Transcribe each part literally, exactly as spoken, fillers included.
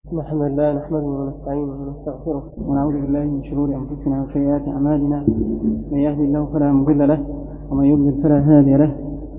الحمد لله نحمده ونستعينه ونستغفره ونعوذ بالله من شرور أنفسنا وسيئات أعمالنا. من يهدي الله فلا مضل له ومن يضلل فلا هادي له،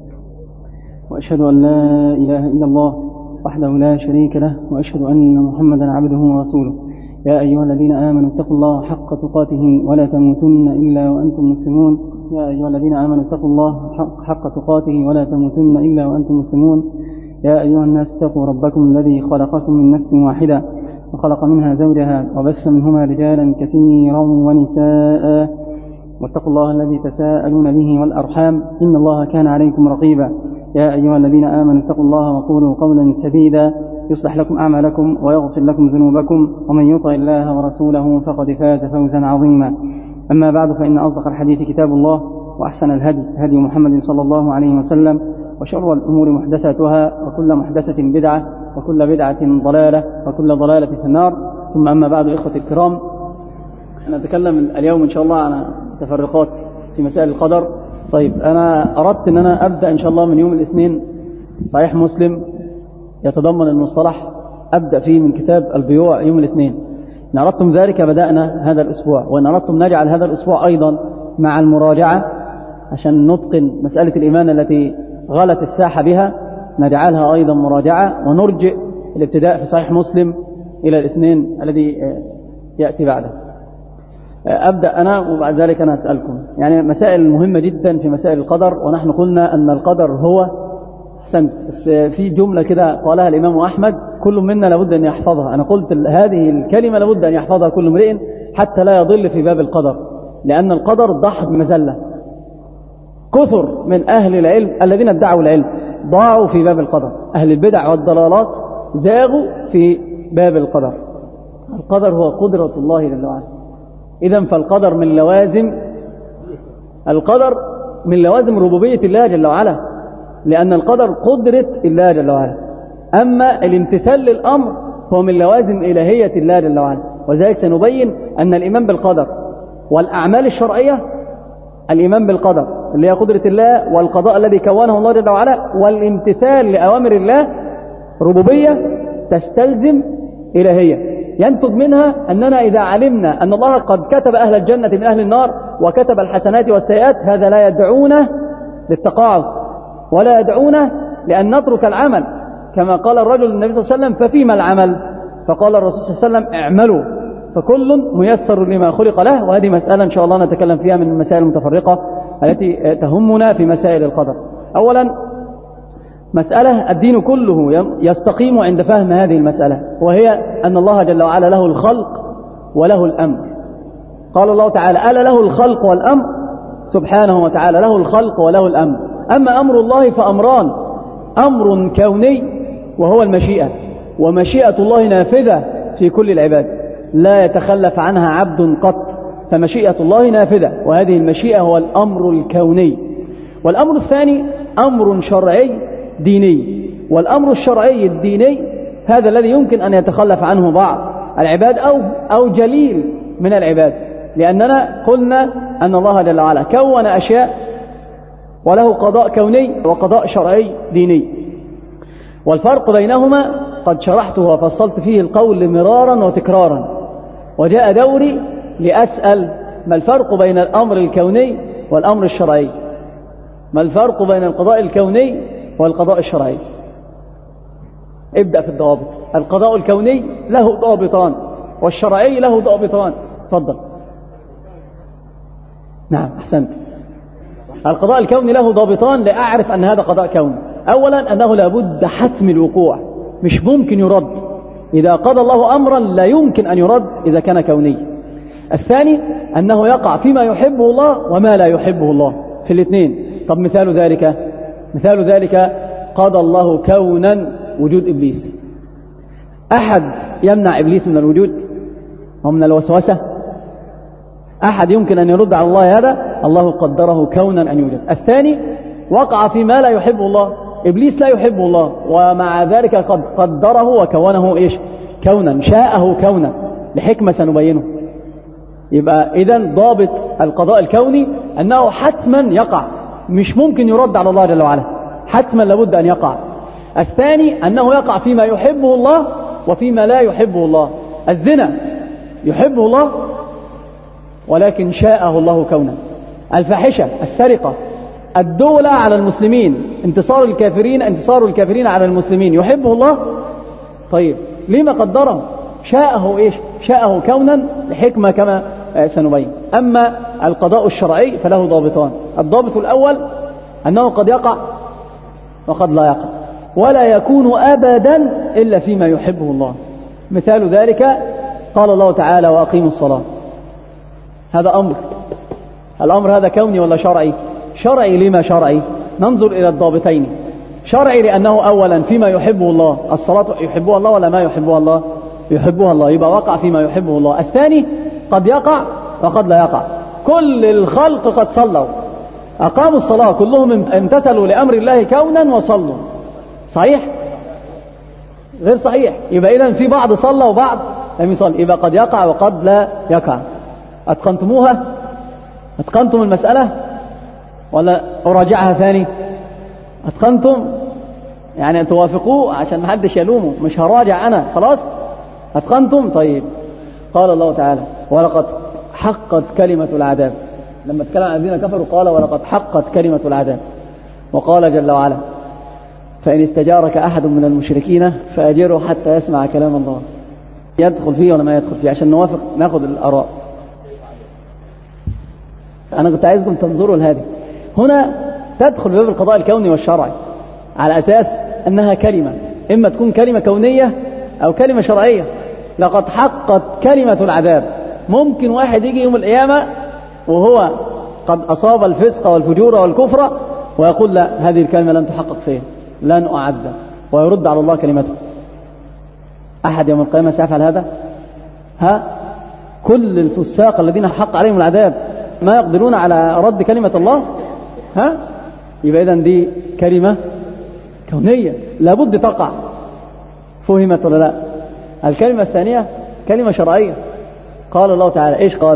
وأشهد أن لا إله إلا الله وحده لا شريك له، وأشهد أن محمدا عبده ورسوله. يا أيها الذين آمنوا اتقوا الله حق تقاته ولا تموتن إلا وأنتم مسلمون. يا أيها الذين آمنوا اتقوا الله حق تقاته ولا تموتن إلا وأنتم مسلمون. يا أيها الناس اتقوا ربكم الذي خلقكم من نفس واحدة وخلق منها زوجها وبث منهما رجالا كثيرا ونساء، واتقوا الله الذي تساءلون به والأرحام إن الله كان عليكم رقيبا. يا أيها الذين آمنوا اتقوا الله وقولوا قولا سديدا يصلح لكم أعمالكم ويغفر لكم ذنوبكم، ومن يطع الله ورسوله فقد فاز فوزا عظيما. أما بعد، فإن أصدق الحديث كتاب الله، وأحسن الهدي هدي محمد صلى الله عليه وسلم، وشر الأمور محدثاتها، وكل محدثة بدعة، وكل بدعة ضلالة، وكل ضلالة في النار. ثم أما بعد، إخوة الكرام، نتكلم اليوم إن شاء الله عن تفرقات في مسائل القدر. طيب، أنا أردت أن أنا أبدأ إن شاء الله من يوم الاثنين صحيح مسلم يتضمن المصطلح، أبدأ فيه من كتاب البيوع يوم الاثنين. إن أردتم ذلك بدأنا هذا الأسبوع، وإن أردتم نجعل هذا الأسبوع أيضا مع المراجعة عشان نتقن مسألة الإيمان التي غلت الساحة بها، نجعلها أيضا مراجعة، ونرجئ الابتداء في صحيح مسلم إلى الاثنين الذي يأتي بعده. أبدأ أنا وبعد ذلك أنا أسألكم. يعني مسائل مهمة جدا في مسائل القدر، ونحن قلنا أن القدر هو حسنت، في جملة كده قالها الإمام أحمد كل منا لابد أن يحفظها. أنا قلت هذه الكلمة لابد أن يحفظها كل امرئ حتى لا يضل في باب القدر، لأن القدر ضحك مزلة. كثر من أهل العلم الذين ادعوا العلم ضاعوا في باب القدر، أهل البدع والضلالات زاغوا في باب القدر. القدر هو قدرة الله جل وعلا. إذن فالقدر من لوازم القدر من لوازم ربوبية الله جل وعلا، لأن القدر قدرة الله جل وعلا. أما الامتثال للأمر هو من لوازم إلهية الله جل وعلا. وذلك سنبين أن الإيمان بالقدر والأعمال الشرعية، الإيمان بالقدر اللي هي قدرة الله والقضاء الذي كونه الله جل وعلا، والامتثال لأوامر الله ربوبية تستلزم إلهية. ينتج منها أننا إذا علمنا أن الله قد كتب أهل الجنة من أهل النار وكتب الحسنات والسيئات، هذا لا يدعونا للتقاعس ولا يدعونا لأن نترك العمل، كما قال الرجل للنبي صلى الله عليه وسلم: ففيما العمل؟ فقال الرسول صلى الله عليه وسلم: اعملوا فكل ميسر لما خلق له. وهذه مسألة إن شاء الله نتكلم فيها من المسائل المتفرقة التي تهمنا في مسائل القدر. أولا، مسألة الدين كله يستقيم عند فهم هذه المسألة، وهي أن الله جل وعلا له الخلق وله الأمر. قال الله تعالى: ألا له الخلق والأمر؟ سبحانه وتعالى له الخلق وله الأمر. أما أمر الله فأمران: أمر كوني وهو المشيئة، ومشيئة الله نافذة في كل العباد لا يتخلف عنها عبد قط، فمشيئة الله نافذة، وهذه المشيئة هو الأمر الكوني. والأمر الثاني أمر شرعي ديني، والأمر الشرعي الديني هذا الذي يمكن أن يتخلف عنه بعض العباد أو أو جليل من العباد، لأننا قلنا أن الله جل وعلا كون أشياء وله قضاء كوني وقضاء شرعي ديني، والفرق بينهما قد شرحته وفصلت فيه القول مرارا وتكرارا، وجاء دوري لأسأل: ما الفرق بين الأمر الكوني والأمر الشرعي؟ ما الفرق بين القضاء الكوني والقضاء الشرعي؟ ابدأ في الضوابط. القضاء الكوني له ضابطان، والشرعي له ضابطان. تفضل. نعم، أحسنت. القضاء الكوني له ضابطان لأعرف أن هذا قضاء كوني. أولا، أنه لابد حتم الوقوع، مش ممكن يرد. إذا قضى الله أمرا لا يمكن أن يرد إذا كان كوني. الثاني، أنه يقع فيما يحبه الله وما لا يحبه الله، في الاثنين. طب مثال ذلك مثال ذلك قضى الله كونا وجود إبليس. أحد يمنع إبليس من الوجود ومن الوسوسة؟ أحد يمكن أن يرد على الله هذا؟ الله قدره كونا أن يوجد. الثاني، وقع فيما لا يحبه الله. إبليس لا يحبه الله، ومع ذلك قد قدره وكونه إيش؟ كونا، شاءه كونا لحكمة سنبينه. يبقى إذن ضابط القضاء الكوني أنه حتما يقع، مش ممكن يرد على الله جل وعلا، حتما لابد أن يقع. الثاني أنه يقع فيما يحبه الله وفيما لا يحبه الله. الزنا يحبه الله ولكن شاءه الله كونا. الفاحشة، السرقة، الدولة على المسلمين، انتصار الكافرين انتصار الكافرين على المسلمين، يحبه الله. طيب لما قدره؟ شاءه إيش؟ شاءه كونا لحكمة كما سنبين. أما القضاء الشرعي فله ضابطان. الضابط الأول أنه قد يقع وقد لا يقع، ولا يكون أبدا إلا فيما يحبه الله. مثال ذلك قال الله تعالى وأقيموا الصلاة. هذا أمر، الأمر هذا كوني ولا شرعي؟ شرعي. لما شرعي؟ ننظر إلى الضابطين. شرعي لأنه أولا فيما يحبه الله، الصلاة يحبها الله ولا ما يحبها الله؟ يحبها الله، يبقى وقع فيما يحبه الله. الثاني قد يقع وقد لا يقع. كل الخلق قد صلوا أقاموا الصلاة، كلهم امتثلوا لأمر الله كونا وصلوا، صحيح؟ غير صحيح. يبقى إذن في بعض صلى وبعض لم يصلي، يبقى قد يقع وقد لا يقع. أتقنتموها؟ أتقنتم المسألة ولا أراجعها ثاني؟ أتقنتم؟ يعني توافقوه عشان ما حدش يلومه، مش هراجع أنا، خلاص أتقنتم؟ طيب. قال الله تعالى ولقد حقت كلمة العذاب. لما اتكلم عن الذين كفروا قال ولقد حقت كلمة العذاب. وقال جل وعلا فإن استجارك أحد من المشركين فأجره حتى يسمع كلام الله. يدخل فيه ولا ما يدخل فيه؟ عشان نوافق ناخذ الآراء. أنا كنت عايزكم تنظروا لهذه. هنا تدخل باب القضاء الكوني والشرعي على أساس أنها كلمة، إما تكون كلمة كونية أو كلمة شرعية. لقد حقت كلمة العذاب. ممكن واحد يجي يوم القيامة وهو قد أصاب الفسق والفجور والكفر ويقول لا، هذه الكلمة لن تحقق فيه، لن أعذب، ويرد على الله كلمته. أحد يوم القيامة سيفعل هذا؟ ها؟ كل الفساق الذين حق عليهم العذاب ما يقدرون على رد كلمة الله؟ ها؟ يبقى إذن دي كلمة كونية لابد تقع. فهمت ولا لا؟ الكلمة الثانية كلمة شرعية. قال الله تعالى إيش قال؟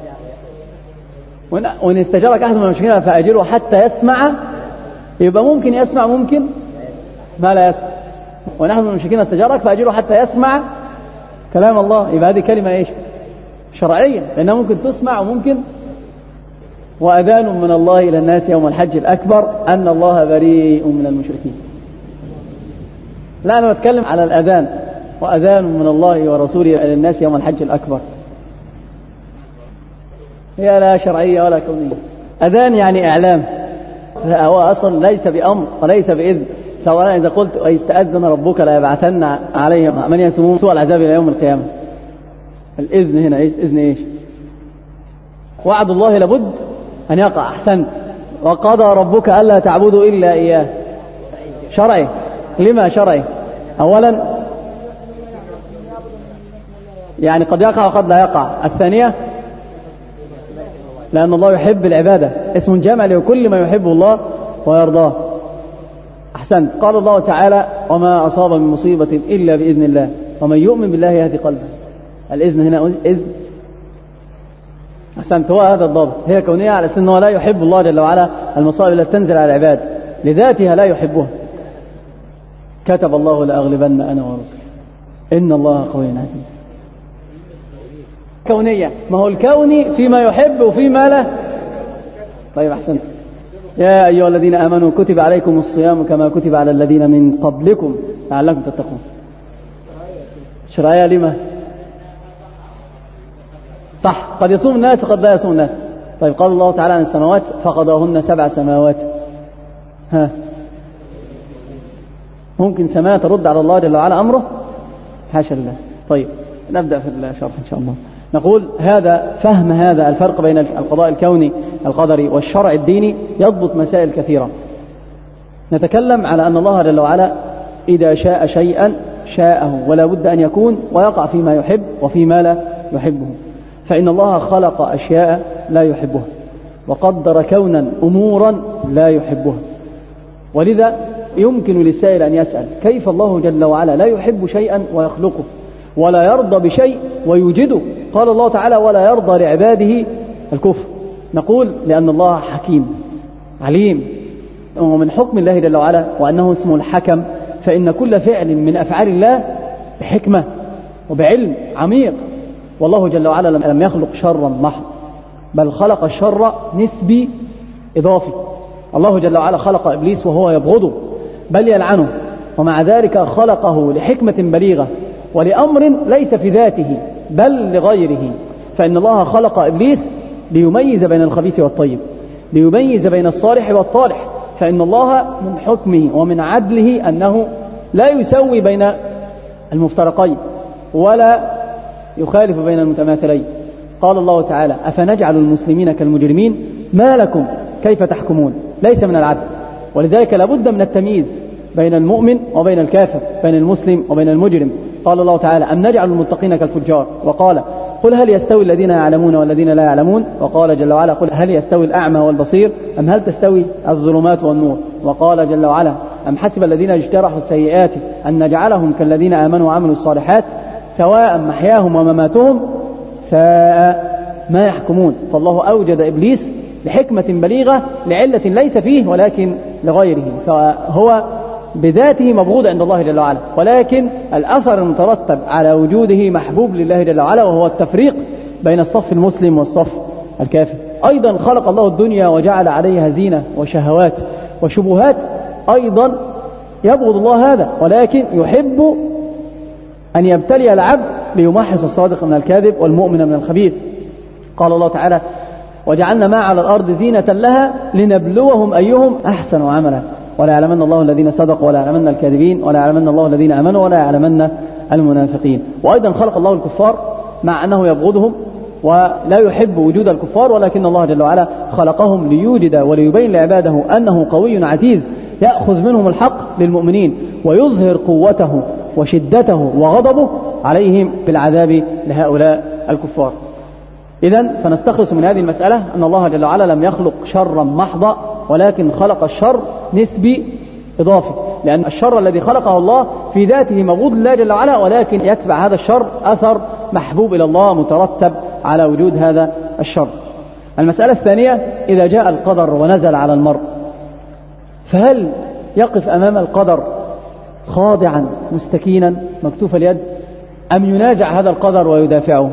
وإن استجارك أحد من المشركين فأجره حتى يسمع. يبقى ممكن يسمع، ممكن ما لا يسمع. ونحن من المشركين استجارك فأجره حتى يسمع كلام الله. يبقى هذه كلمة إيش؟ شرعية، لأنها ممكن تسمع وممكن. وأذان من الله إلى الناس يوم الحج الأكبر أن الله بريء من المشركين. لا، أنا بتكلم على الأذان. وأذان من الله ورسوله إلى الناس يوم الحج الأكبر. هي لا شرعية ولا كونية. أذان يعني إعلام، هو أصلا ليس بأمر وليس بإذن. سواء إذا قلت ويستأذن ربك لا يبعثن عليهم من يسمون سوء العذاب إلى يوم القيامة. الإذن هنا إيش؟ إذن إيش؟ وعد الله لابد أن يقع. أحسنت. وقضى ربك ألا تعبدوا إلا إياه. شرعي. لما شرعي؟ أولا يعني قد يقع وقد لا يقع. الثانية لأن الله يحب العبادة، اسم جامع لكل ما يحبه الله ويرضاه. أحسنت. قال الله تعالى وما أصاب من مصيبة إلا بإذن الله ومن يؤمن بالله يهدي قلبه. الإذن هنا إذن. أحسنت. هو هذا الضابط. هي كونية على أساس أنه لا يحب الله جل وعلا المصائب التي تنزل على العباد، لذاتها لا يحبها. كتب الله لأغلبن أنا ورسلي إن الله قوي عزيز. كونية. ما هو الكوني فيما يحب وفيما لا. طيب أحسنت. يا أيها الذين آمنوا كتب عليكم الصيام كما كتب على الذين من قبلكم لعلكم تتقون. شرعية لما؟ صح، قد يصوم الناس وقد لا يصوم الناس. طيب قال الله تعالى عن السماوات فقضاهن سبع سماوات. ها، ممكن سماء ترد على الله جل وعلا أمره؟ حاشا لله. طيب نبدأ في الشرح إن شاء الله. نقول هذا فهم هذا الفرق بين القضاء الكوني القدري والشرع الديني يضبط مسائل كثيرة. نتكلم على أن الله جل وعلا إذا شاء شيئا شاءه ولا بد أن يكون ويقع فيما يحب وفيما لا يحبه. فإن الله خلق أشياء لا يحبها وقدر كونا أمورا لا يحبها. ولذا يمكن للسائل أن يسأل كيف الله جل وعلا لا يحب شيئا ويخلقه ولا يرضى بشيء ويوجده؟ قال الله تعالى ولا يرضى لعباده الكفر. نقول لأن الله حكيم عليم، ومن حكم الله جل وعلا وأنه اسمه الحكم، فإن كل فعل من أفعال الله بحكمة وبعلم عميق. والله جل وعلا لم يخلق شرا محض، بل خلق الشر نسبي إضافي. الله جل وعلا خلق إبليس وهو يبغضه بل يلعنه، ومع ذلك خلقه لحكمة بليغة ولأمر ليس في ذاته بل لغيره. فإن الله خلق إبليس ليميز بين الخبيث والطيب، ليميز بين الصالح والطالح. فإن الله من حكمه ومن عدله أنه لا يسوي بين المفترقين ولا يخالف بين المتماثلين. قال الله تعالى: أفنجعل المسلمين كالمجرمين ما لكم كيف تحكمون. ليس من العدل، ولذلك لابد من التمييز بين المؤمن وبين الكافر، بين المسلم وبين المجرم. قال الله تعالى: أم نجعل المتقين كالفجار. وقال: قل هل يستوي الذين يعلمون والذين لا يعلمون. وقال جل وعلا: قل هل يستوي الأعمى والبصير أم هل تستوي الظلمات والنور. وقال جل وعلا: أم حسب الذين اجترحوا السيئات أن نجعلهم كالذين آمنوا وعملوا الصالحات سواء محياهم ومماتهم ساء ما يحكمون. فالله أوجد إبليس لحكمة بليغة لعلة ليس فيه ولكن لغيره، فهو بذاته مبغوض عند الله جل وعلا، ولكن الأثر المترتب على وجوده محبوب لله جل وعلا، وهو التفريق بين الصف المسلم والصف الكافر. أيضا خلق الله الدنيا وجعل عليها زينة وشهوات وشبهات، أيضا يبغض الله هذا، ولكن يحب أن يبتلي العبد ليمحص الصادق من الكاذب والمؤمن من الخبيث. قال الله تعالى: وجعلنا ما على الأرض زينة لها لنبلوهم أيهم أحسن عملا ولا يعلمن الله الذين صدقوا ولا يعلمن الكاذبين ولا يعلمن الله الذين آمنوا ولا يعلمن المنافقين. وأيضا خلق الله الكفار مع أنه يبغضهم ولا يحب وجود الكفار، ولكن الله جل وعلا خلقهم ليوجد وليبين لعباده أنه قوي عزيز يأخذ منهم الحق للمؤمنين ويظهر قوته وشدته وغضبه عليهم بالعذاب لهؤلاء الكفار. إذن فنستخلص من هذه المسألة أن الله جل وعلا لم يخلق شرا محضا، ولكن خلق الشر نسبي إضافي، لأن الشر الذي خلقه الله في ذاته مبغوض لله جل وعلا، ولكن يتبع هذا الشر أثر محبوب إلى الله مترتب على وجود هذا الشر. المسألة الثانية: إذا جاء القدر ونزل على المرء، فهل يقف أمام القدر خاضعا مستكينا مكتوف اليد، أم ينازع هذا القدر ويدافعه؟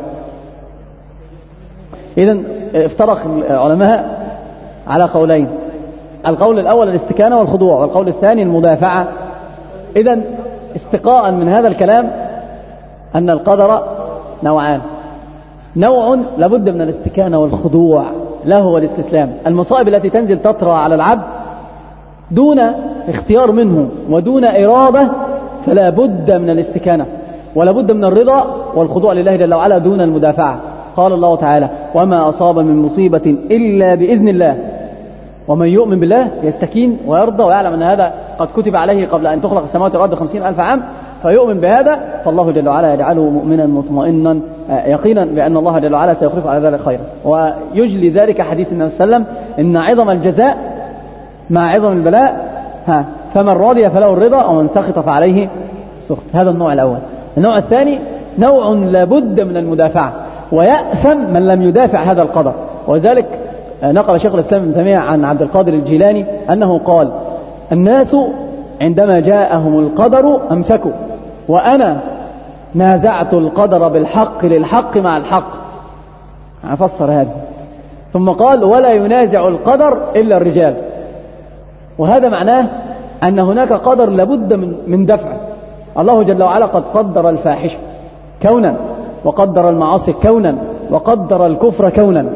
إذن افترق العلماء على قولين: القول الأول الاستكانة والخضوع، والقول الثاني المدافعة. إذن استقاء من هذا الكلام أن القدر نوعان: نوع لابد من الاستكانة والخضوع له والاستسلام. المصائب التي تنزل تطرى على العبد دون اختيار منه ودون إرادة فلا بد من الاستكانة، ولا بد من الرضا والخضوع لله جل وعلا دون المدافعة. قال الله تعالى: وما أصاب من مصيبة إلا بإذن الله. ومن يؤمن بالله يستكين ويرضى ويعلم أن هذا قد كتب عليه قبل أن تخلق السماوات والأرض خمسين ألف عام، فيؤمن بهذا، فالله جل وعلا يجعله مؤمنا مطمئنا يقينا بأن الله جل وعلا سيخلف على ذلك خيرا. ويجلي ذلك حديث النبي صلى الله عليه وسلم: إن عظم الجزاء مع عظم البلاء، ها فمن رضي فله الرضا ومن سخط فعليه السخط. هذا النوع الأول. النوع الثاني نوع لابد من المدافعة، ويأثم من لم يدافع هذا القدر. وذلك نقل شيخ الإسلام ابن تيمية عن عبد القادر الجيلاني أنه قال: الناس عندما جاءهم القدر أمسكوا، وأنا نازعت القدر بالحق للحق مع الحق. أفسر هذا. ثم قال: ولا ينازع القدر إلا الرجال. وهذا معناه أن هناك قدر لابد من, من دفعه. الله جل وعلا قد قدر الفاحشة كونا، وقدر المعاصي كونا، وقدر الكفر كونا،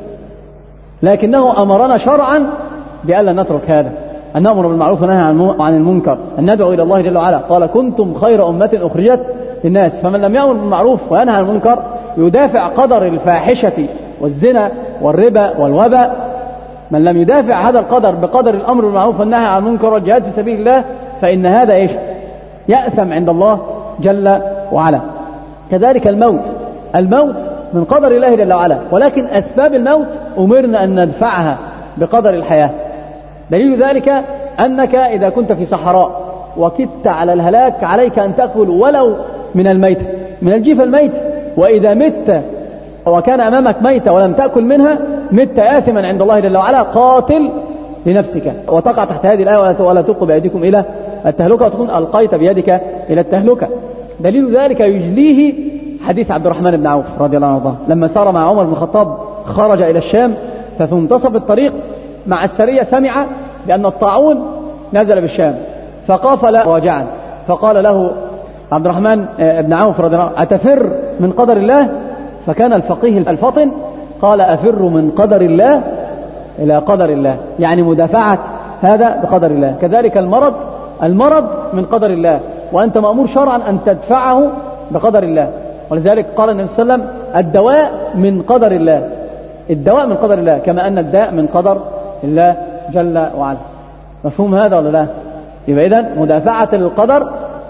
لكنه أمرنا شرعا بألا نترك هذا، أن نأمر بالمعروف وننهى عن المنكر، أن ندعو إلى الله جل وعلا. قال: كنتم خير أمة أخرجت للناس. فمن لم يأمر بالمعروف وينهى عن المنكر يدافع قدر الفاحشة والزنا والربا والوباء. من لم يدافع هذا القدر بقدر الأمر بالمعروف والنهي عن المنكر والجهاد في سبيل الله فإن هذا إيش؟ يأثم عند الله جل وعلا. كذلك الموت، الموت من قدر الله جل وعلا، ولكن أسباب الموت أمرنا أن ندفعها بقدر الحياة. دليل ذلك أنك إذا كنت في صحراء وكدت على الهلاك عليك أن تأكل ولو من الميت، من الجيف الميت. وإذا مت وكان أمامك ميتة ولم تأكل منها مت آثما عند الله جل وعلا قاتل لنفسك. وتقع تحت هذه الآية: ولا تلقوا بأيديكم إلى التهلكة، وتكون ألقيت بيدك إلى التهلكة. دليل ذلك يجليه حديث عبد الرحمن بن عوف رضي الله عنه لما سار مع عمر بن الخطاب خرج إلى الشام، ففي منتصف الطريق مع السرية سمع بأن الطاعون نزل بالشام فقافل راجعا، فقال له عبد الرحمن بن عوف رضي الله عنه أتفر من قدر الله؟ فكان الفقيه الفطن قال أفر من قدر الله إلى قدر الله، يعني مدافعة هذا بقدر الله. كذلك المرض المرض من قدر الله، وأنت مأمور شرعا أن تدفعه بقدر الله. ولذلك قال النبي صلى الله عليه وسلم الدواء من قدر الله، الدواء من قدر الله كما أن الداء من قدر الله جل وعلا. مفهوم هذا ولا لا؟ يبقى إذن مدافعة القدر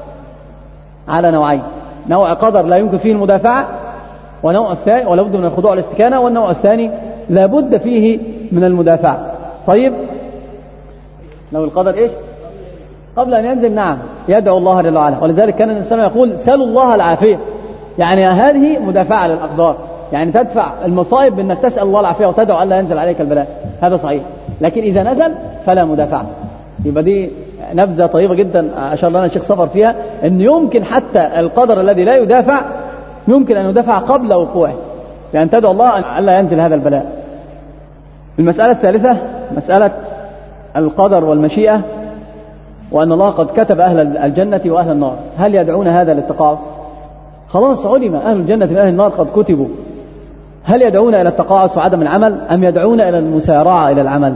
على نوعين، نوع قدر لا يمكن فيه المدافعة، ونوع الثاني ولا بد من الخضوع والاستكانة، والنوع الثاني لا بد فيه من المدافعة. طيب لو القدر إيش قبل أن ينزل نعم يدعو الله جل وعلا، ولذلك كان الإنسان يقول سألوا الله العافية، يعني هذه مدافعة للأقدار، يعني تدفع المصائب بأنك تسأل الله العافية وتدعو ألا ينزل عليك البلاء، هذا صحيح. لكن إذا نزل فلا مدافعة. يبقى دي نبذة طيبة جدا أشار لنا الشيخ صفر فيها، أن يمكن حتى القدر الذي لا يدافع يمكن أن يدافع قبل وقوعه، يعني تدعو الله ألا ينزل هذا البلاء. المسألة الثالثة مسألة القدر والمشيئة، وأن الله قد كتب أهل الجنة وأهل النار. هل يدعون هذا للتقاعس؟ خلاص علم أهل الجنة وأهل النار قد كتبوا. هل يدعون إلى التقاعس وعدم العمل أم يدعون إلى المسارعة إلى العمل؟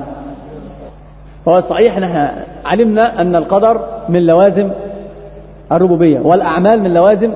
هو صحيح نحن علمنا أن القدر من لوازم الربوبية والأعمال من لوازم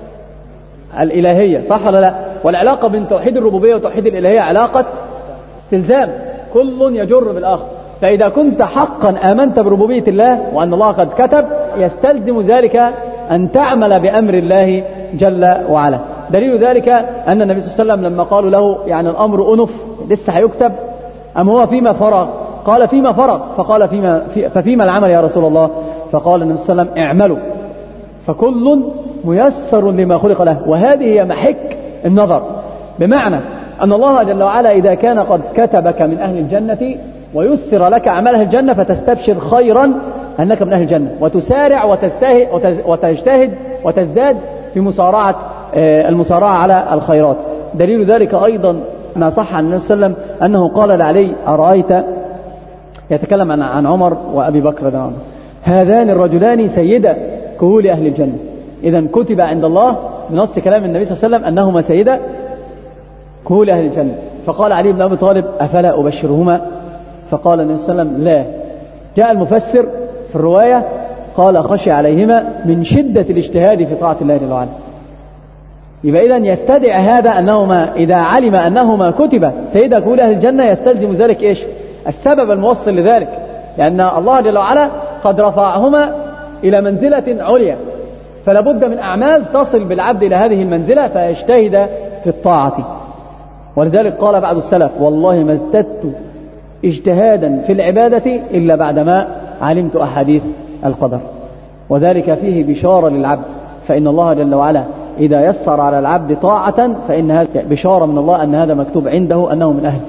الإلهية، صح ولا لا؟ والعلاقة بين توحيد الربوبية وتوحيد الإلهية علاقة استلزام، كل يجر بالآخر. فإذا كنت حقا آمنت بربوبية الله وأن الله قد كتب، يستلزم ذلك أن تعمل بأمر الله جل وعلا. دليل ذلك أن النبي صلى الله عليه وسلم لما قالوا له يعني الأمر أنف لسه هيكتب أم هو فيما فرغ؟ قال فيما فرغ، فقال فيما في ففيما العمل يا رسول الله؟ فقال النبي صلى الله عليه وسلم اعملوا فكل ميسر لما خلق له. وهذه هي محك النظر، بمعنى أن الله جل وعلا إذا كان قد كتبك من أهل الجنة ويسر لك أعمال أهل الجنة فتستبشر خيرا أنك من أهل الجنة، وتسارع وتجتهد وتزداد في مسارعة المسارعة على الخيرات. دليل ذلك أيضا ما صح عن النبي صلى الله عليه وسلم أنه قال لعلي أرأيت، يتكلم عن عمر وأبي بكر رضي الله عنه، هذان الرجلان سيدا كهول أهل الجنة. إذا كتب عند الله بنص كلام النبي صلى الله عليه وسلم أنهما سيدا كهول أهل الجنة. فقال علي بن أبي طالب أفلا أبشرهما؟ فقال النبي صلى الله عليه وسلم لا. جاء المفسر في الرواية قال خشي عليهما من شدة الاجتهاد في طاعة الله جل وعلا. يبقى إذن يستدعي هذا أنهما إذا علم أنهما كتب سيدا كهول أهل الجنة يستلزم ذلك إيش؟ السبب الموصل لذلك، لأن الله جل وعلا قد رفعهما إلى منزلة عليا، فلا بد من أعمال تصل بالعبد إلى هذه المنزلة فيجتهد في الطاعة. ولذلك قال بعض السلف والله ما ازددت اجتهادا في العبادة إلا بعدما علمت أحاديث القدر. وذلك فيه بشارة للعبد، فإن الله جل وعلا إذا يسر على العبد طاعة فإن هذا بشارة من الله أن هذا مكتوب عنده أنه من أهل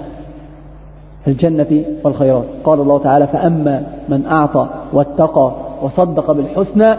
الجنة والخيرات. قال الله تعالى فأما من أعطى واتقى وصدق بالحسنى،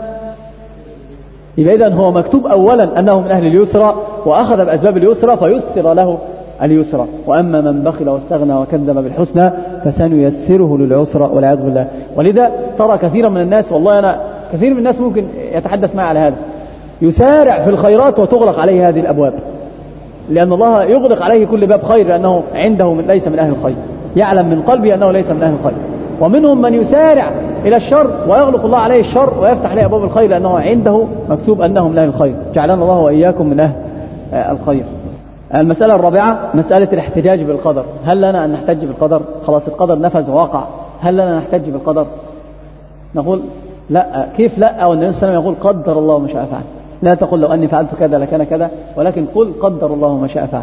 يبقى إذن هو مكتوب أولا أنه من أهل اليسرى وأخذ بأسباب اليسرى فيسر له اليسرى. وأما من بخل واستغنى وكذب بالحسنى فسنيسره للعسرى والعياذ بالله. ولذا ترى كثيرا من الناس، والله أنا كثير من الناس ممكن يتحدث معي على هذا، يسارع في الخيرات وتغلق عليه هذه الأبواب، لأن الله يغلق عليه كل باب خير لأنه عنده من ليس من أهل الخير، يعلم من قلبه أنه ليس من أهل الخير. ومنهم من يسارع إلى الشر ويغلق الله عليه الشر ويفتح عليه أبواب الخير لأنه عنده مكتوب أنه من أهل الخير. جعلنا الله وإياكم من أهل الخير. المسألة الرابعة مسألة الاحتجاج بالقدر. هل لنا أن نحتج بالقدر؟ خلاص القدر نفذ وواقع، هل لنا نحتج بالقدر؟ نقول لا. كيف لا؟ والنبي صلى الله عليه وسلم يقول قدر الله ما شاء فعل. لا تقل لو أني فعلت كذا لكان كذا، ولكن قل قدر الله ما شاء فعل.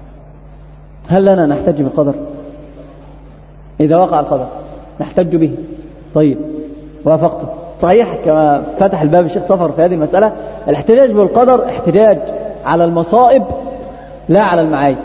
هل لنا نحتج بالقدر؟ إذا وقع القدر نحتج به. طيب وافقته صحيح كما فتح الباب الشيخ صفر في هذه المسألة. الاحتجاج بالقدر احتجاج على المصائب لا على المعايب.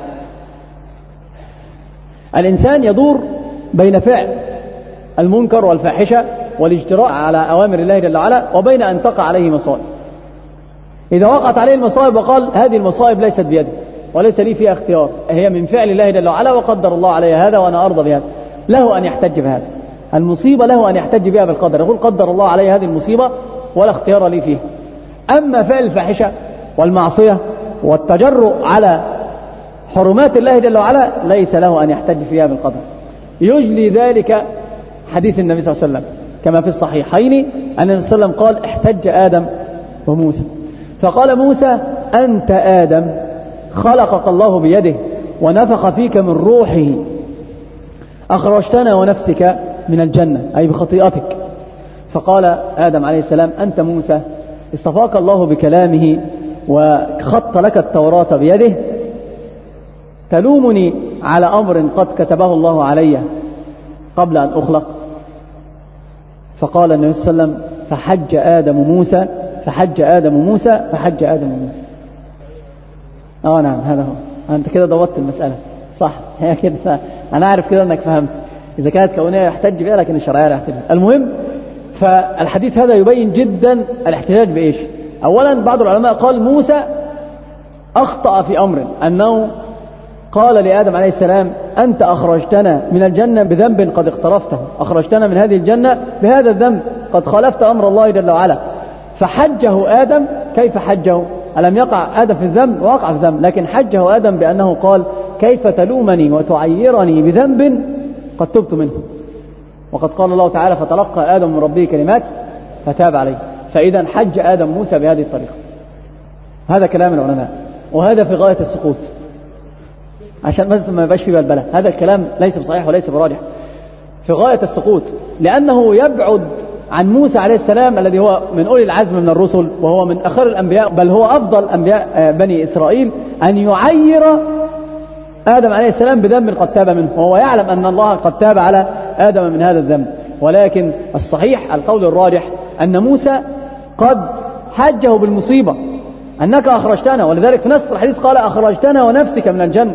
الإنسان يدور بين فعل المنكر والفاحشة والاجتراء على أوامر الله جل وعلا وبين أن تقع عليه مصائب. إذا وقعت عليه المصائب وقال هذه المصائب ليست بيدي وليس لي فيها اختيار، هي من فعل الله جل وعلا وقدر الله علي هذا وأنا أرضى بهذا، له أن يحتج بهذا. المصيبة له أن يحتج بها بالقدر، يقول قدر الله علي هذه المصيبة ولا اختيار لي فيها. أما فعل الفاحشة والمعصية والتجرؤ على حرمات الله جل وعلا ليس له أن يحتج فيها بالقدر. يجلي ذلك حديث النبي صلى الله عليه وسلم كما في الصحيحين أن النبي صلى الله عليه وسلم قال احتج آدم وموسى فقال موسى أنت آدم خلقك الله بيده ونفخ فيك من روحه أخرجتنا ونفسك من الجنة أي بخطيئتك. فقال آدم عليه السلام أنت موسى اصطفاك الله بكلامه وخط لك التوراة بيده تلومني على أمر قد كتبه الله علي قبل أن أخلق. فقال النبي صلى الله عليه وسلم فحج آدم موسى فحج آدم موسى فحج آدم موسى. اه نعم هذا هو، أنت كده ضبطت المسألة صح، هي كده أنا أعرف كده أنك فهمت. إذا كانت كونية يحتج بها لكن الشرعية لا يحتج بها. المهم فالحديث هذا يبين جدا الاحتجاج بإيش. أولا بعض العلماء قال موسى أخطأ في أمر أنه قال لآدم عليه السلام أنت أخرجتنا من الجنة بذنب قد اقترفته، أخرجتنا من هذه الجنة بهذا الذنب قد خالفت أمر الله جل وعلا. فحجه آدم. كيف حجه؟ ألم يقع آدم في الذنب؟ وقع في الذنب، لكن حجه آدم بأنه قال كيف تلومني وتعيرني بذنب قد تبت منه. وقد قال الله تعالى فتلقى آدم من ربه كلمات فتاب عليه. فإذا حج آدم موسى بهذه الطريقة. هذا كلام العلماء وهذا في غاية السقوط عشان بس ما يبقاش فيه بلبلة. هذا الكلام ليس بصحيح وليس براجح، في غاية السقوط، لأنه يبعد عن موسى عليه السلام الذي هو من أولي العزم من الرسل وهو من أخر الأنبياء بل هو أفضل أنبياء بني إسرائيل أن يعير آدم عليه السلام بذنب قد تاب منه، وهو يعلم أن الله قد تاب على آدم من هذا الذنب. ولكن الصحيح القول الراجح أن موسى قد حجه بالمصيبة أنك أخرجتنا، ولذلك في نص الحديث قال أخرجتنا ونفسك من الجنة.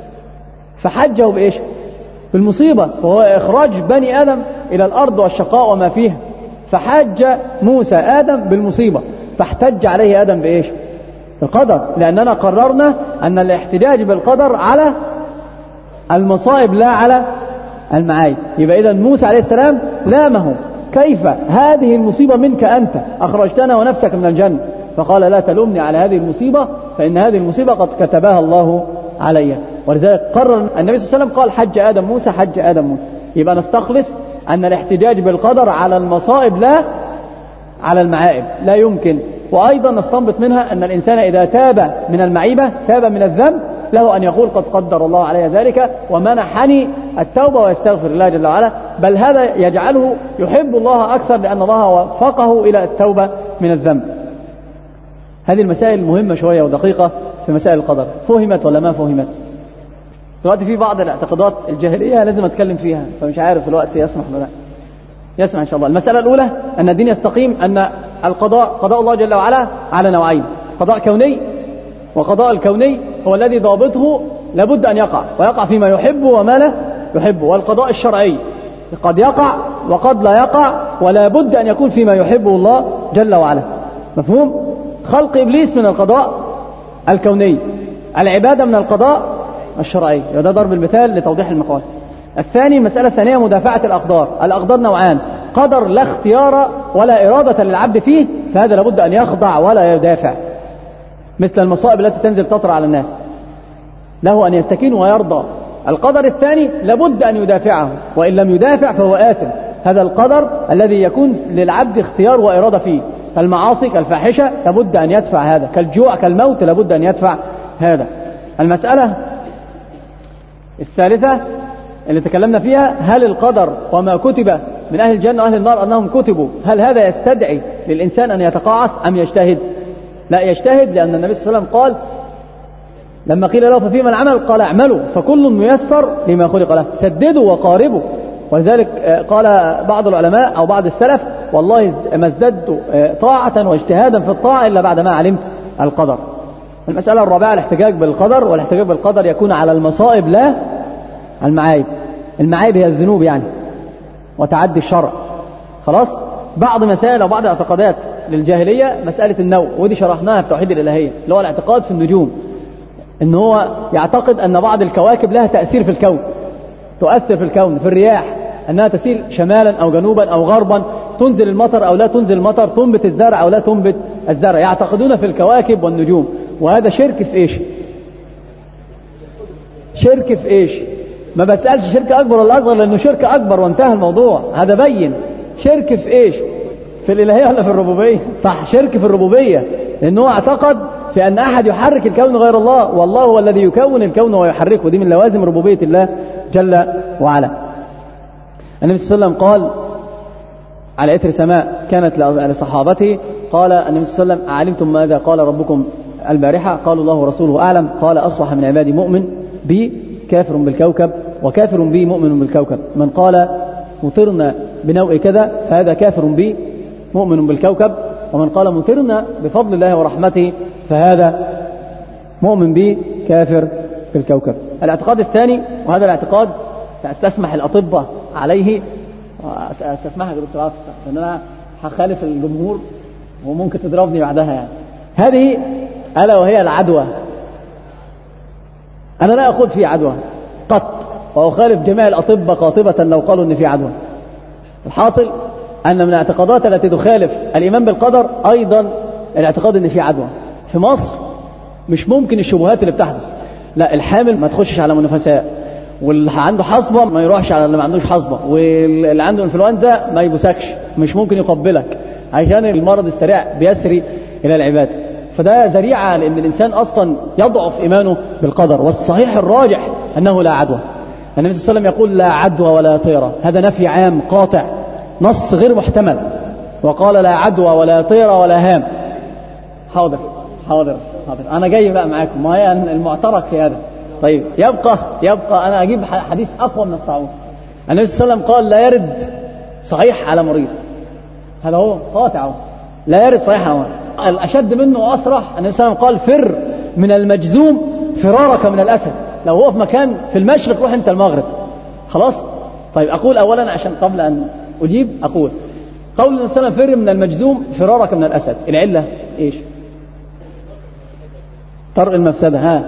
فحجه بإيش؟ بالمصيبة، وهو إخراج بني آدم إلى الأرض والشقاء وما فيها. فحج موسى آدم بالمصيبة، فاحتج عليه آدم بإيش؟ بالقدر، لأننا قررنا أن الاحتجاج بالقدر على المصائب لا على المعايب. يبقى إذن موسى عليه السلام لامه كيف هذه المصيبة منك أنت أخرجتنا ونفسك من الجنة. فقال لا تلومني على هذه المصيبة فإن هذه المصيبة قد كتبها الله علي. ولذلك قرر النبي صلى الله عليه وسلم قال حج آدم موسى حج آدم موسى. يبقى نستخلص أن الاحتجاج بالقدر على المصائب لا على المعائب لا يمكن. وأيضا نستنبط منها أن الإنسان إذا تاب من المعيبة تاب من الذنب له أن يقول قد قدر الله علي ذلك ومنحني التوبة ويستغفر الله جل وعلا، بل هذا يجعله يحب الله أكثر لأن الله وفقه إلى التوبة من الذنب. هذه المسائل مهمة شوية ودقيقة في مسائل القدر. فهمت ولا ما فهمت؟ دلوقتي في بعض الاعتقادات الجاهلية لازم أتكلم فيها، فمش عارف الوقت يسمح ولا لا. يسمع إن شاء الله. المسألة الأولى أن الدين يستقيم أن القضاء قضاء الله جل وعلا على نوعين: قضاء كوني، وقضاء الكوني هو الذي ضابطه لابد أن يقع ويقع فيما يحب وما لا يحب، والقضاء الشرعي قد يقع وقد لا يقع ولا بد أن يكون فيما يحبه الله جل وعلا. مفهوم؟ خلق إبليس من القضاء الكوني، العبادة من القضاء الشرعي. وده ضرب المثال لتوضيح المقال. الثاني المسألة الثانية مدافعة الأقدار. الأقدار نوعان: قدر لا اختيار ولا إرادة للعبد فيه، فهذا لابد أن يخضع ولا يدافع، مثل المصائب التي تنزل تطرأ على الناس، له أن يستكين ويرضى. القدر الثاني لابد أن يدافعه، وإن لم يدافع فهو آثم. هذا القدر الذي يكون للعبد اختيار وإرادة فيه. فالمعاصي كالفاحشة لابد أن يدفع هذا، كالجوع كالموت لابد أن يدفع هذا. المسألة الثالثة اللي تكلمنا فيها: هل القدر وما كتب من أهل الجنة وأهل النار أنهم كتبوا، هل هذا يستدعي للإنسان أن يتقاعس أم يجتهد؟ لا يجتهد، لأن النبي صلى الله عليه وسلم قال لما قيل له ففيما العمل قال اعملوا فكل ميسر لما خلق له، سددوا وقاربوا. ولذلك قال بعض العلماء أو بعض السلف: والله ما ازددت طاعة واجتهادا في الطاعة إلا بعد ما علمت القدر. المسألة الرابعة الاحتجاج بالقدر، والاحتجاج بالقدر يكون على المصائب لا المعايب. المعايب هي الذنوب يعني وتعدي الشرع. خلاص. بعض مسائل أو بعض الاعتقادات للجاهلية مسألة النوء، ودي شرحناها في توحيد الإلهية، اللي هو الاعتقاد في النجوم، ان هو يعتقد ان بعض الكواكب لها تأثير في الكون، تؤثر في الكون، في الرياح، انها تسير شمالا او جنوبا او غربا، تنزل المطر او لا تنزل المطر، تنبت الزرع او لا تنبت الزرع. يعتقدون في الكواكب والنجوم، وهذا شرك في ايش؟ شرك في ايش؟ ما بسألش شرك اكبر ولا اصغر، لانه شرك اكبر وانتهى الموضوع. هذا بين شرك في ايش؟ في الالهية ولا في الربوبية؟ صح، شرك في الربوبية، لانه اعتقد في ان احد يحرك الكون غير الله، والله هو الذي يكون الكون ويحركه. دي من لوازم ربوبية الله جل وعلا. النبي صلى الله عليه وسلم قال على إثر سماء كانت لصحابته، قال النبي صلى الله عليه وسلم: أعلمتم ماذا قال ربكم البارحة؟ قالوا الله ورسوله أعلم. قال: أصبح من عبادي مؤمن بي كافر بالكوكب، وكافر بي مؤمن بالكوكب. من قال مطرنا بنوء كذا فهذا كافر بي مؤمن بالكوكب، ومن قال مطرنا بفضل الله ورحمته فهذا مؤمن بي كافر بالكوكب. الاعتقاد الثاني، وهذا الاعتقاد سأستسمح الأطباء عليه، استسمحك يا دكتور عاطف لان انا هخالف الجمهور وممكن تضربني بعدها يعني. هذه الا وهي العدوى. انا لا اخوض في عدوى قط، واخالف جميع الاطباء قاطبة لو قالوا ان في عدوى. الحاصل ان من الاعتقادات التي تخالف الايمان بالقدر ايضا الاعتقاد ان في عدوى. في مصر مش ممكن الشبهات اللي بتحدث، لا، الحامل ما تخشش على منافسات، واللي عنده حصبة ما يروحش على اللي ما عندوش حصبة، واللي عنده انفلونزا ما يبوسكش، مش ممكن يقبلك، عشان المرض السريع بيسري إلى العباد. فده ذريعة لأن الإنسان أصلا يضعف إيمانه بالقدر. والصحيح الراجح أنه لا عدوى. النبي صلى الله عليه وسلم يقول: لا عدوى ولا طيرة. هذا نفي عام قاطع، نص غير محتمل. وقال: لا عدوى ولا طيرة ولا هام. حاضر حاضر حاضر أنا جاي بقى معاكم، ما هي المعترك في هذا. طيب يبقى يبقى أنا أجيب حديث أقوى من الطاعون. النبي صلى الله عليه وسلم قال: لا يرد صحيح على مريض. هذا هو قاطع، لا يرد صحيح على مريض. الأشد منه وأصرح النبي صلى الله عليه وسلم قال: فر من المجزوم فرارك من الأسد. لو هو في مكان في المشرق روح أنت المغرب. خلاص. طيب أقول أولا عشان قبل أن أجيب أقول قول النبي صلى الله عليه وسلم: فر من المجزوم فرارك من الأسد. العلة إيش؟ طرق المفسدة. ها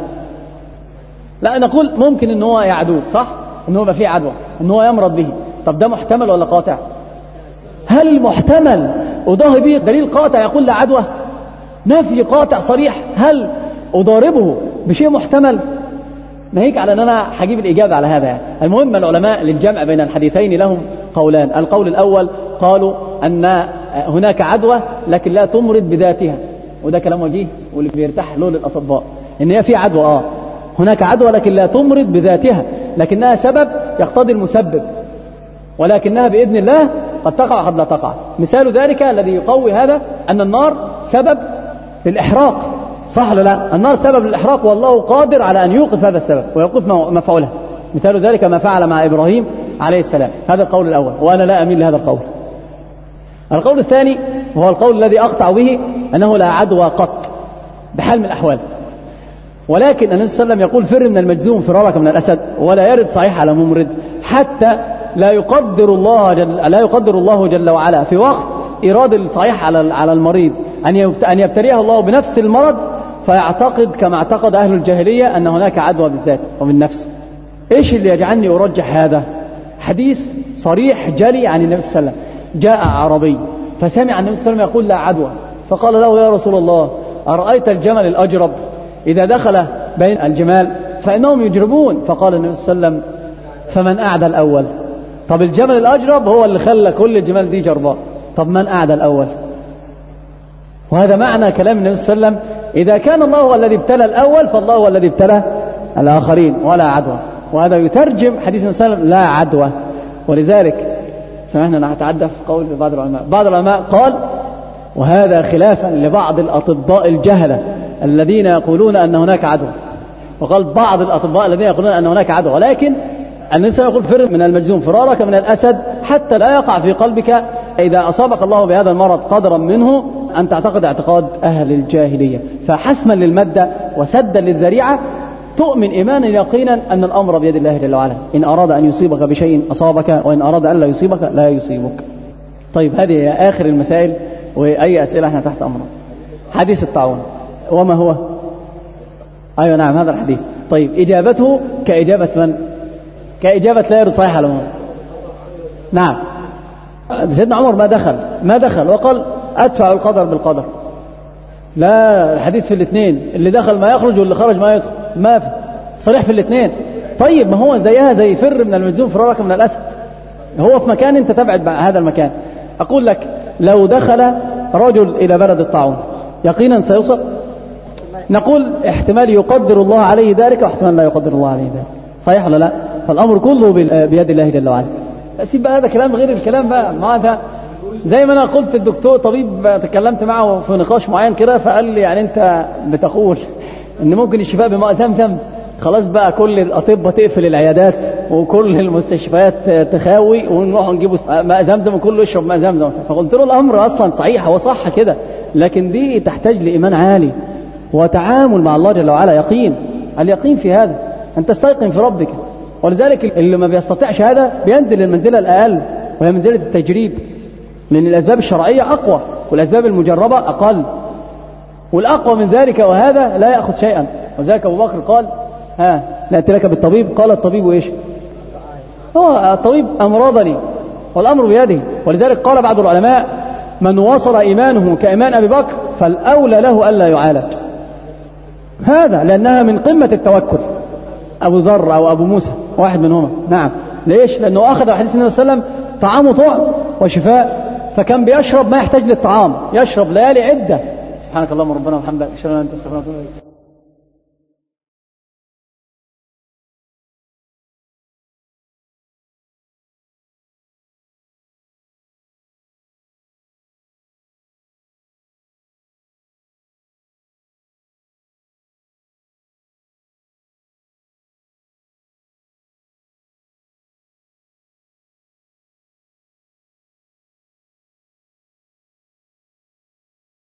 لا، نقول ممكن ان هو يعدو، صح، ان هو يبقى فيه عدوى، ان هو يمرض به. طب ده محتمل ولا قاطع؟ هل المحتمل أضاهي به دليل قاطع يقول لا عدوى؟ نفي قاطع صريح. هل أضاربه بشيء محتمل؟ ما هيك على ان انا هجيب الإجابة على هذا يعني. المهم العلماء للجمع بين الحديثين لهم قولان. القول الأول قالوا أن هناك عدوى لكن لا تمرض بذاتها، وده كلام وجيه واللي بيرتاح له للأطباء، ان هي في عدوى، اه هناك عدوى لكن لا تمرض بذاتها، لكنها سبب يقتضي المسبب، ولكنها بإذن الله قد تقع قد لا تقع. مثال ذلك الذي يقوي هذا أن النار سبب للإحراق، صح ولا لا؟ النار سبب للإحراق والله قادر على أن يوقف هذا السبب ويوقف مفعولها. مثال ذلك ما فعل مع إبراهيم عليه السلام. هذا القول الأول، وأنا لا أميل لهذا القول. القول الثاني وهو القول الذي أقطع به أنه لا عدوى قط بحال من الأحوال، ولكن النبي صلى الله عليه وسلم يقول: فر من المجزوم فرارك من الأسد، ولا يرد صحيح على ممرض حتى لا يقدر الله جل لا يقدر الله جل وعلا في وقت إيراد الصحيح على على المريض أن أن يبتليه الله بنفس المرض، فيعتقد كما اعتقد أهل الجاهلية أن هناك عدوى بالذات وبالنفس. إيش اللي يجعلني أرجح هذا؟ حديث صريح جلي عن النبي صلى الله عليه وسلم. جاء عربي فسمع النبي صلى الله عليه وسلم يقول: لا عدوى، فقال له: يا رسول الله، أرأيت الجمل الأجرب إذا دخل بين الجمال فإنهم يجربون؟ فقال النبي صلى الله عليه وسلم: فمن أعدى الأول؟ طب الجمل الأجرب هو اللي خلى كل الجمال دي جرباء، طب من أعدى الأول؟ وهذا معنى كلام النبي صلى الله عليه وسلم: إذا كان الله هو الذي ابتلى الأول فالله هو الذي ابتلى الآخرين، ولا عدوى. وهذا يترجم حديث النبي صلى الله عليه وسلم: لا عدوى. ولذلك سمعنا أنا هتعدى في قول بعض العلماء بعض العلماء قال، وهذا خلافا لبعض الأطباء الجهلة الذين يقولون أن هناك عدوى، وقال بعض الأطباء الذين يقولون أن هناك عدوى، ولكن الإنسان يقول: فر من المجزوم فرارك من الأسد، حتى لا يقع في قلبك إذا أصابك الله بهذا المرض قدرا منه أن تعتقد اعتقاد أهل الجاهلية. فحسما للمادة وسدا للذريعة تؤمن إيمانا يقينا أن الأمر بيد الله جل وعلا، إن أراد أن يصيبك بشيء أصابك، وإن أراد أن لا يصيبك لا يصيبك. طيب هذه آخر المسائل وأي أسئلة احنا تحت أمره. حديث الطاعون وما هو؟ أيوة نعم هذا الحديث. طيب إجابته كإجابة من؟ كإجابة لا يرد صحيح على الأمور. نعم سيدنا عمر ما دخل ما دخل وقال أدفع القدر بالقدر. لا الحديث في الاثنين، اللي دخل ما يخرج واللي خرج ما يدخل، ما في صريح في الاثنين. طيب ما هو زيها زي فر من المجذوم فرارك من الأسد، هو في مكان انت تبعد هذا المكان. أقول لك لو دخل رجل إلى بلد الطاعون يقينا سيوصل؟ نقول احتمال يقدر الله عليه ذلك واحتمال لا يقدر الله عليه ذلك، صحيح ولا لا؟ فالأمر كله بيد الله جل وعلا. سيب بقى هذا كلام غير الكلام بقى. ما هذا زي ما أنا قلت الدكتور طبيب تكلمت معه في نقاش معين كده فقال لي يعني أنت بتقول إن ممكن الشفاء بماء زمزم، خلاص بقى كل الأطباء تقفل العيادات وكل المستشفيات تخاوي ونروح نجيب ماء زمزم وكله يشرب ماء زمزم. فقلت له الأمر أصلا صحيح هو صح كده، لكن دي تحتاج لإيمان عالي وتعامل مع الله جل وعلا، يقين. اليقين في هذا أن تستيقن في ربك. ولذلك اللي ما بيستطيعش هذا بينزل المنزلة الأقل وهي منزلة التجريب، لأن الأسباب الشرعية أقوى والأسباب المجربة أقل، والأقوى من ذلك وهذا لا يأخذ شيئا. وذلك أبو بكر قال ها نأتي لك بالطبيب، قال الطبيب إيش؟ هو الطبيب أمراضني والأمر بيده. ولذلك قال بعض العلماء من وصل إيمانه كإيمان أبي بكر فالأولى له ألا يعالج، هذا لأنها من قمة التوكل. أبو ذر أو أبو موسى واحد منهما. نعم ليش؟ لأنه أخذ حديث النبي صلى الله عليه وسلم طعام طعم وشفاء، فكان بيشرب ما يحتاج للطعام، يشرب ليالي عدة. سبحانك اللهم ربنا وبحمدك أشهد أن لا إله إلا أنت أستغفرك وأتوب إليك.